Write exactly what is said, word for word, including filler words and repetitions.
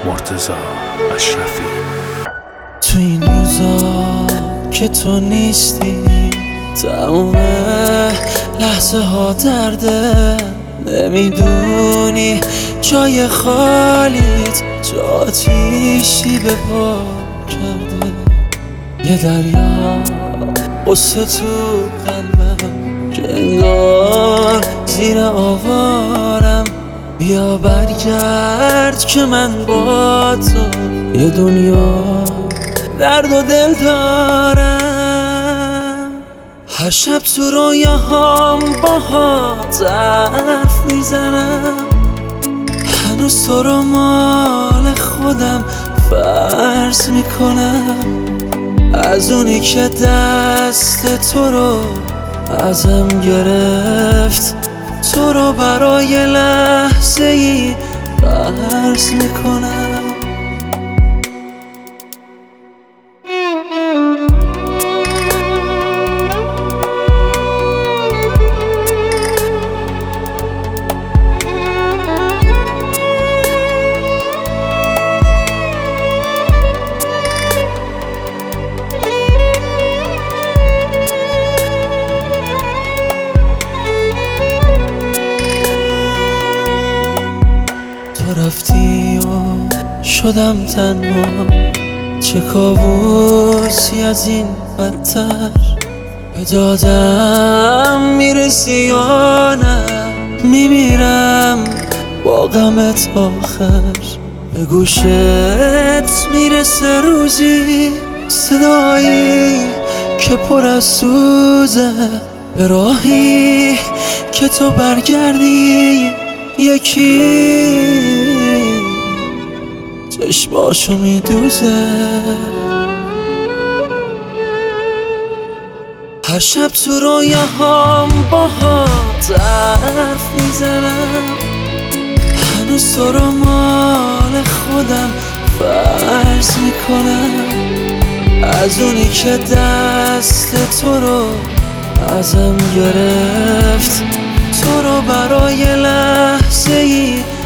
مرتضی اشرفی. تو این روزا که تو نیستی تموم لحظه ها درده، نمیدونی جای خالیت چه آتیشی به پا کرده. یه دریا قصه تو قلبم که انگار زیر آوارم. بیا برگرد که من با تو یه دنیا درد و دل دارم. هر شب تو رویاهام باهات حرف میزنم، هنوز تو رو مال خودم فرض میکنم. از اونی که دست تو رو ازم گرفت، تو رو برای لحظه ای قرض میکنم. تو رفتی و شدم تنها، چه کابوسی از این بدتر. به دادم میرسی یا نه، میمیرم با غمت آخر. به گوشت میرسه روزی صدایی که پر از سوزه، به راهی که تو برگردی یکی چشماشو میدوزه. هر شب تو رویاهام باهات حرف میزنم، هنوز تو رو مال خودم فرض میکنم. از اونی که دست تو رو ازم گرفت، تو رو برای لحظه ای